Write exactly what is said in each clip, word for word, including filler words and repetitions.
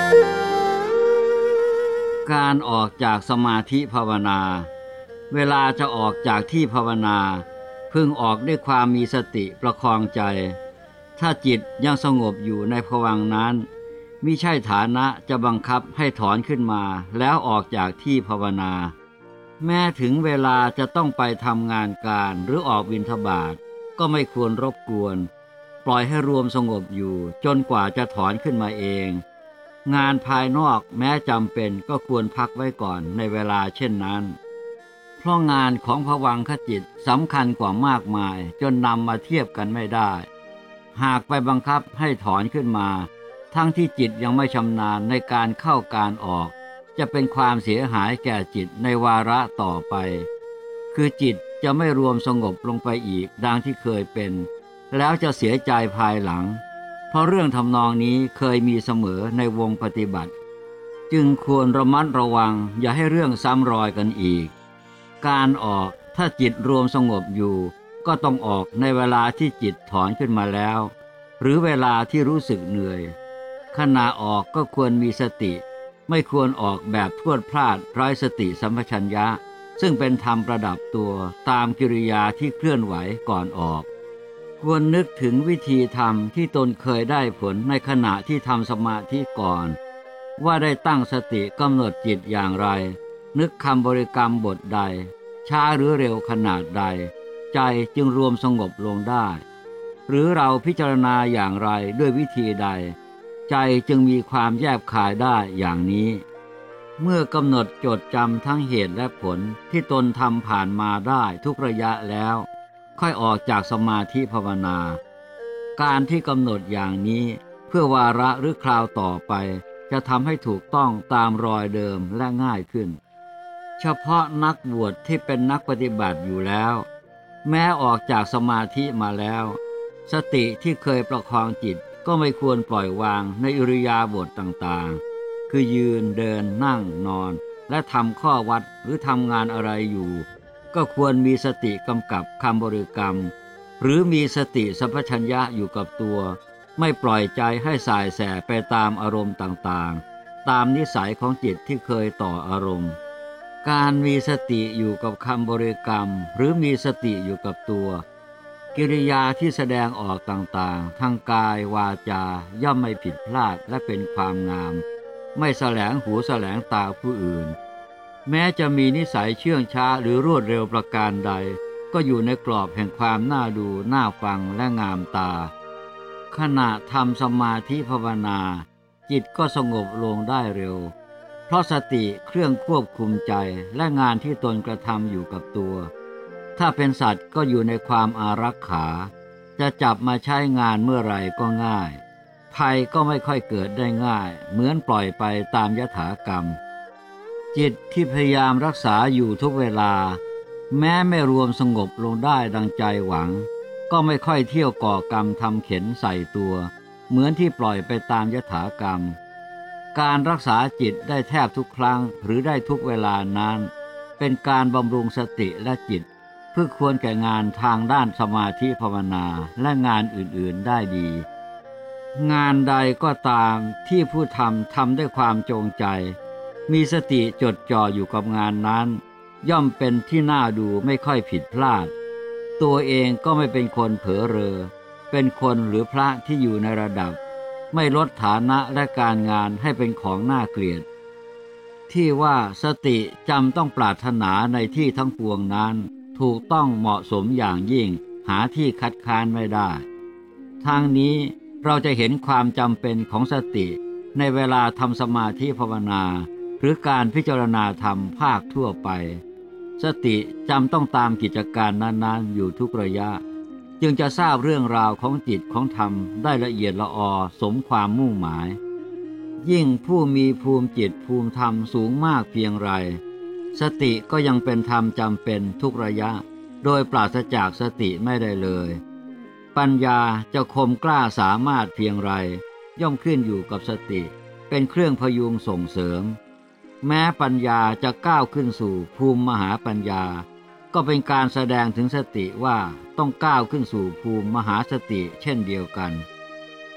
การออกจากสมาธิภาวนาเวลาจะออกจากที่ภาวนาพึงออกด้วยความมีสติประคองใจถ้าจิตยังสงบอยู่ในภวังค์นั้นมิใช่ฐานะจะบังคับให้ถอนขึ้นมาแล้วออกจากที่ภาวนาแม้ถึงเวลาจะต้องไปทำงานการหรือออกบิณฑบาตก็ไม่ควรรบกวนปล่อยให้รวมสงบอยู่จนกว่าจะถอนขึ้นมาเองงานภายนอกแม้จำเป็นก็ควรพักไว้ก่อนในเวลาเช่นนั้นเพราะงานของภวังคจิตสำคัญกว่ามากมายจนนำมาเทียบกันไม่ได้หากไปบังคับให้ถอนขึ้นมาทั้งที่จิตยังไม่ชำนาญในการเข้าการออกจะเป็นความเสียหายแก่จิตในวาระต่อไปคือจิตจะไม่รวมสงบลงไปอีกดังที่เคยเป็นแล้วจะเสียใจภายหลังเพราะเรื่องทำนองนี้เคยมีเสมอในวงปฏิบัติจึงควรระมัดระวังอย่าให้เรื่องซ้ำรอยกันอีกการออกถ้าจิตรวมสงบอยู่ก็ต้องออกในเวลาที่จิตถอนขึ้นมาแล้วหรือเวลาที่รู้สึกเหนื่อยขณะออกก็ควรมีสติไม่ควรออกแบบพรวดพลาดไร้สติสัมปชัญญะซึ่งเป็นธรรมประดับตัวตามกิริยาที่เคลื่อนไหวก่อนออกควรนึกถึงวิธีทำที่ตนเคยได้ผลในขณะที่ทำสมาธิก่อนว่าได้ตั้งสติกำหนดจิตอย่างไรนึกคำบริกรรมบทใดช้าหรือเร็วขนาดใดใจจึงรวมสงบลงได้หรือเราพิจารณาอย่างไรด้วยวิธีใดใจจึงมีความแยบคายได้อย่างนี้เมื่อกำหนดจดจำทั้งเหตุและผลที่ตนทำผ่านมาได้ทุกระยะแล้วค่อยออกจากสมาธิภาวนาการที่กำหนดอย่างนี้เพื่อวาระหรือคราวต่อไปจะทำให้ถูกต้องตามรอยเดิมและง่ายขึ้นเฉพาะนักบวชที่เป็นนักปฏิบัติอยู่แล้วแม้ออกจากสมาธิมาแล้วสติที่เคยประคองจิตก็ไม่ควรปล่อยวางในอิริยาบถต่างๆคือยืนเดินนั่งนอนและทำข้อวัดหรือทำงานอะไรอยู่ก็ควรมีสติกำกับคำบริกรรมหรือมีสติสัมปชัญญะอยู่กับตัวไม่ปล่อยใจให้สายแสไปตามอารมณ์ต่างๆตามนิสัยของจิตที่เคยต่ออารมณ์การมีสติอยู่กับคำบริกรรมหรือมีสติอยู่กับตัวกิริยาที่แสดงออกต่างๆทางกายวาจาย่อมไม่ผิดพลาดและเป็นความงามไม่แสลงหูแสลงตาผู้อื่นแม้จะมีนิสัยเชื่องช้าหรือรวดเร็วประการใดก็อยู่ในกรอบแห่งความน่าดูน่าฟังและงามตาขณะทำสมาธิภาวนาจิตก็สงบลงได้เร็วเพราะสติเครื่องควบคุมใจและงานที่ตนกระทำอยู่กับตัวถ้าเป็นสัตว์ก็อยู่ในความอารักขาจะจับมาใช้งานเมื่อไรก็ง่ายภัยก็ไม่ค่อยเกิดได้ง่ายเหมือนปล่อยไปตามยถากรรมจิตที่พยายามรักษาอยู่ทุกเวลาแม้ไม่รวมสงบลงได้ดังใจหวังก็ไม่ค่อยเที่ยวก่อกรรมทำเข็ญใส่ตัวเหมือนที่ปล่อยไปตามยถากรรมการรักษาจิตได้แทบทุกครั้งหรือได้ทุกเวลานั้นเป็นการบำรุงสติและจิตเพื่อควรแก่งานทางด้านสมาธิภาวนาและงานอื่นๆได้ดีงานใดก็ตามที่ผู้ทำทำด้วยความจงใจมีสติจดจ่ออยู่กับงานนั้นย่อมเป็นที่น่าดูไม่ค่อยผิดพลาดตัวเองก็ไม่เป็นคนเผลอเรอเป็นคนหรือพระที่อยู่ในระดับไม่ลดฐานะและการงานให้เป็นของน่าเกลียดที่ว่าสติจำต้องปรารถนาในที่ทั้งปวงนั้นถูกต้องเหมาะสมอย่างยิ่งหาที่คัดค้านไม่ได้ทางนี้เราจะเห็นความจำเป็นของสติในเวลาทำสมาธิภาวนาหรือการพิจารณาธรรมภาคทั่วไปสติจำต้องตามกิจการนั้นๆอยู่ทุกระยะจึงจะทราบเรื่องราวของจิตของธรรมได้ละเอียดละออสมความมุ่งหมายยิ่งผู้มีภูมิจิตภูมิธรรมสูงมากเพียงไรสติก็ยังเป็นธรรมจำเป็นทุกระยะโดยปราศจากสติไม่ได้เลยปัญญาจะคมกล้าสามารถเพียงไรย่อมขึ้นอยู่กับสติเป็นเครื่องพยุงส่งเสริมแม้ปัญญาจะก้าวขึ้นสู่ภูมิมหาปัญญาก็เป็นการแสดงถึงสติว่าต้องก้าวขึ้นสู่ภูมิมหาสติเช่นเดียวกัน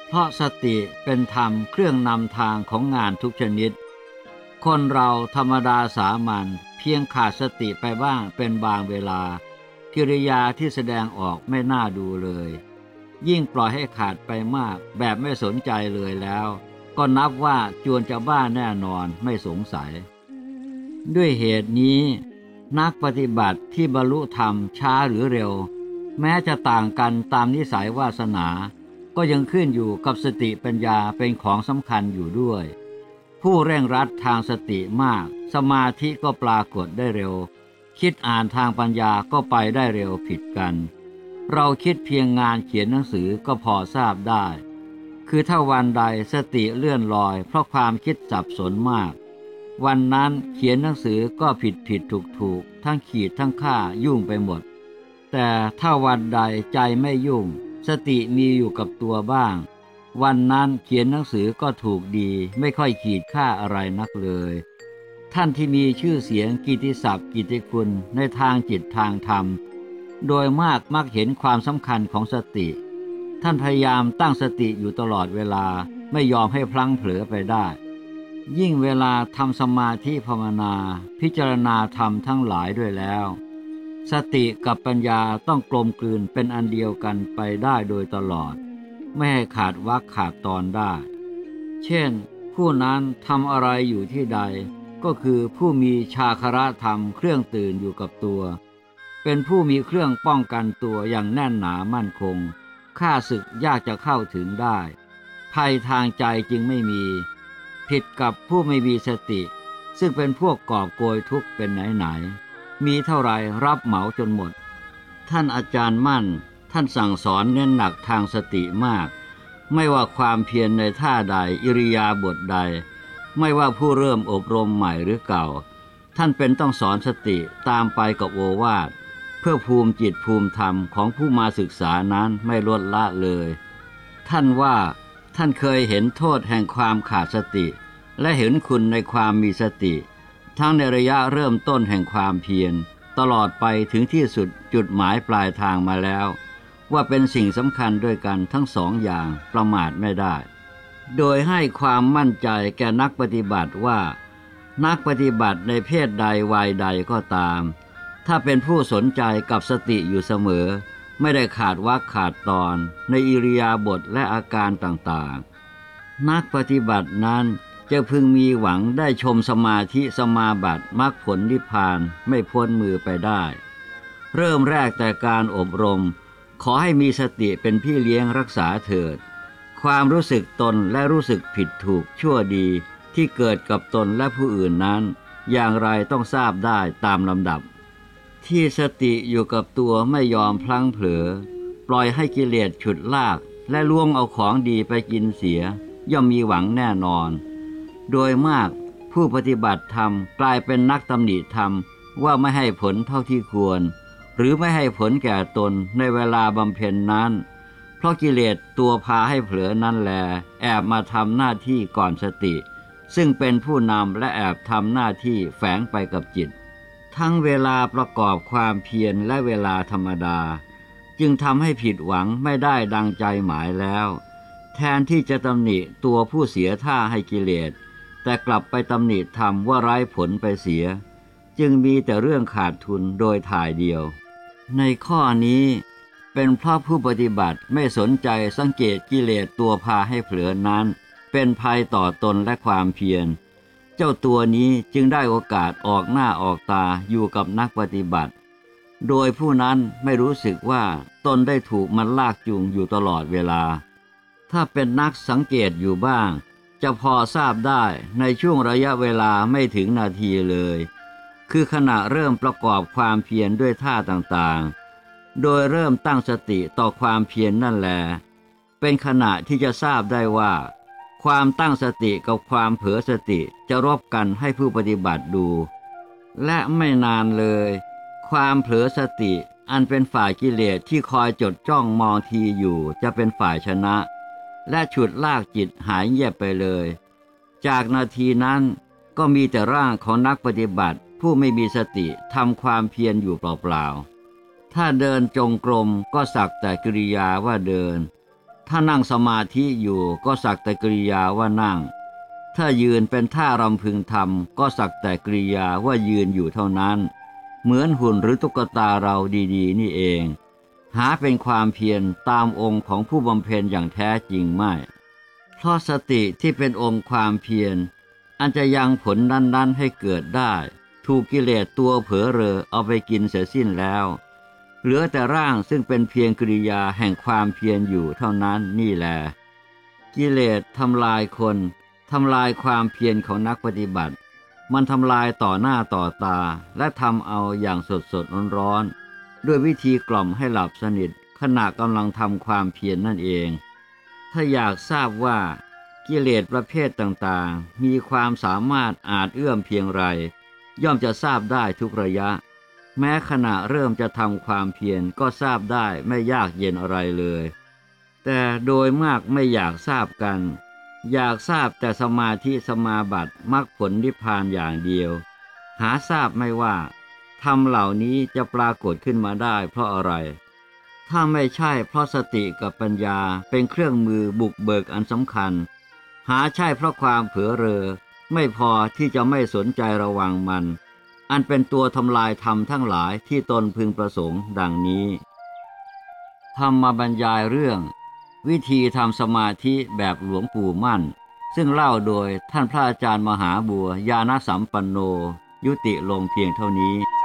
เพราะสติเป็นธรรมเครื่องนำทางของงานทุกชนิดคนเราธรรมดาสามัญเพียงขาดสติไปบ้างเป็นบางเวลากิริยาที่แสดงออกไม่น่าดูเลยยิ่งปล่อยให้ขาดไปมากแบบไม่สนใจเลยแล้วก็นับว่าจวนจะบ้าแน่นอนไม่สงสัยด้วยเหตุนี้นักปฏิบัติที่บรรลุธรรมช้าหรือเร็วแม้จะต่างกันตามนิสัยวาสนาก็ยังขึ้นอยู่กับสติปัญญาเป็นของสำคัญอยู่ด้วยผู้เร่งรัดทางสติมากสมาธิก็ปรากฏได้เร็วคิดอ่านทางปัญญาก็ไปได้เร็วผิดกันเราคิดเพียงงานเขียนหนังสือก็พอทราบได้คือถ้าวันใดสติเลื่อนลอยเพราะความคิดสับสนมากวันนั้นเขียนหนังสือก็ผิดผิดถูกถูกทั้งขีดทั้งค่ายุ่งไปหมดแต่ถ้าวันใดใจไม่ยุ่งสติมีอยู่กับตัวบ้างวันนั้นเขียนหนังสือก็ถูกดีไม่ค่อยขีดค่าอะไรนักเลยท่านที่มีชื่อเสียงกิตติศัพท์กิตติคุณในทางจิตทางธรรมโดยมากมักเห็นความสำคัญของสติท่านพยายามตั้งสติอยู่ตลอดเวลาไม่ยอมให้พลั้งเผลอไปได้ยิ่งเวลาทำสมาธิภาวนาพิจารณาธรรมทั้งหลายด้วยแล้วสติกับปัญญาต้องกลมกลืนเป็นอันเดียวกันไปได้โดยตลอดไม่ให้ขาดวรรคขาดตอนได้เช่นผู้นั้นทำอะไรอยู่ที่ใดก็คือผู้มีชาคระธรรมเครื่องตื่นอยู่กับตัวเป็นผู้มีเครื่องป้องกันตัวอย่างแน่นหนามั่นคงข้าศึกยากจะเข้าถึงได้ภัยทางใจจึงไม่มีผิดกับผู้ไม่มีสติซึ่งเป็นพวกกอบโกยทุกข์เป็นไหนๆมีเท่าไรรับเหมาจนหมดท่านอาจารย์มั่นท่านสั่งสอนเน้นหนักทางสติมากไม่ว่าความเพียรในท่าใดอิริยาบถใดไม่ว่าผู้เริ่มอบรมใหม่หรือเก่าท่านเป็นต้องสอนสติตามไปกับโอวาทเพื่อภูมิจิตภูมิธรรมของผู้มาศึกษานั้นไม่ลดละเลยท่านว่าท่านเคยเห็นโทษแห่งความขาดสติและเห็นคุณในความมีสติทั้งในระยะเริ่มต้นแห่งความเพียรตลอดไปถึงที่สุดจุดหมายปลายทางมาแล้วว่าเป็นสิ่งสำคัญด้วยกันทั้งสองอย่างประมาทไม่ได้โดยให้ความมั่นใจแก่นักปฏิบัติว่านักปฏิบัติในเพศใดวัยใดก็ตามถ้าเป็นผู้สนใจกับสติอยู่เสมอไม่ได้ขาดวรรคขาดตอนในอิริยาบถและอาการต่างๆนักปฏิบัตินั้นจะพึงมีหวังได้ชมสมาธิสมาบัติมรรคผลนิพพานไม่พ้นมือไปได้เริ่มแรกแต่การอบรมขอให้มีสติเป็นพี่เลี้ยงรักษาเถิดความรู้สึกตนและรู้สึกผิดถูกชั่วดีที่เกิดกับตนและผู้อื่นนั้นอย่างไรต้องทราบได้ตามลำดับที่สติอยู่กับตัวไม่ยอมพลั้งเผลอปล่อยให้กิเลสฉุดลากและล่วงเอาของดีไปกินเสียย่อมมีหวังแน่นอนโดยมากผู้ปฏิบัติธรรมกลายเป็นนักตำหนิธรรมว่าไม่ให้ผลเท่าที่ควรหรือไม่ให้ผลแก่ตนในเวลาบำเพ็ญนั้นเพราะกิเลสตัวพาให้เผลอนั่นแลแอบมาทำหน้าที่ก่อนสติซึ่งเป็นผู้นำและแอบทำหน้าที่แฝงไปกับจิตทั้งเวลาประกอบความเพียรและเวลาธรรมดาจึงทำให้ผิดหวังไม่ได้ดังใจหมายแล้วแทนที่จะตำหนิตัวผู้เสียท่าให้กิเลสแต่กลับไปตำหนิธรรมว่าไร้ผลไปเสียจึงมีแต่เรื่องขาดทุนโดยถ่ายเดียวในข้อนี้เป็นเพราะผู้ปฏิบัติไม่สนใจสังเกตกิเลสตัวพาให้เผลอนั้นเป็นภัยต่อตนและความเพียรเจ้าตัวนี้จึงได้โอกาสออกหน้าออกตาอยู่กับนักปฏิบัติโดยผู้นั้นไม่รู้สึกว่าตนได้ถูกมันลากจูงอยู่ตลอดเวลาถ้าเป็นนักสังเกตอยู่บ้างจะพอทราบได้ในช่วงระยะเวลาไม่ถึงนาทีเลยคือขณะเริ่มประกอบความเพียรด้วยท่าต่างๆโดยเริ่มตั้งสติต่อความเพียร น, นั่นแลเป็นขณะที่จะทราบได้ว่าความตั้งสติกับความเผลอสติจะรบกันให้ผู้ปฏิบัติดูและไม่นานเลยความเผลอสติอันเป็นฝ่ายกิเลสที่คอยจดจ้องมองทีอยู่จะเป็นฝ่ายชนะและฉุดลากจิตหายเงียบไปเลยจากนาทีนั้นก็มีแต่ร่างของนักปฏิบัติผู้ไม่มีสติทำความเพียรอยู่เปล่าๆถ้าเดินจงกรมก็สักแต่กิริยาว่าเดินถ้านั่งสมาธิอยู่ก็สักแต่กริยาว่านั่งถ้ายืนเป็นท่ารำพึงทำก็สักแต่กริยาว่ายืนอยู่เท่านั้นเหมือนหุ่นหรือตุ๊กตาเราดีๆนี่เองหาเป็นความเพียรตามองค์ของผู้บำเพ็ญอย่างแท้จริงไม่เพราะสติที่เป็นองค์ความเพียรอันจะยังผลนั้นๆให้เกิดได้ถูกกิเลสตัวเผลอเรอเอาไปกินเสียสิ้นแล้วเหลือแต่ร่างซึ่งเป็นเพียงกริยาแห่งความเพียรอยู่เท่านั้นนี่แหละกิเลสทำลายคนทำลายความเพียรของนักปฏิบัติมันทำลายต่อหน้าต่อตาและทำเอาอย่างสดสดร้อนๆด้วยวิธีกล่อมให้หลับสนิทขณะกำลังทำความเพียร น, นั่นเองถ้าอยากทราบว่ากิเลสประเภทต่างๆมีความสามารถอาจเอื้อมเพียงไรย่อมจะทราบได้ทุกระยะแม้ขณะเริ่มจะทำความเพียรก็ทราบได้ไม่ยากเย็นอะไรเลยแต่โดยมากไม่อยากทราบกันอยากทราบแต่สมาธิสมาบัติมรรคผลนิพพานอย่างเดียวหาทราบไม่ว่าธรรมเหล่านี้จะปรากฏขึ้นมาได้เพราะอะไรถ้าไม่ใช่เพราะสติกับปัญญาเป็นเครื่องมือบุกเบิกอันสำคัญหาใช่เพราะความเผลอเรอไม่พอที่จะไม่สนใจระวังมันอันเป็นตัวทำลายธรรมทั้งหลายที่ตนพึงประสงค์ดังนี้ธรรมบรรยายเรื่องวิธีทำสมาธิแบบหลวงปู่มั่นซึ่งเล่าโดยท่านพระอาจารย์มหาบัวญาณสัมปันโนยุติลงเพียงเท่านี้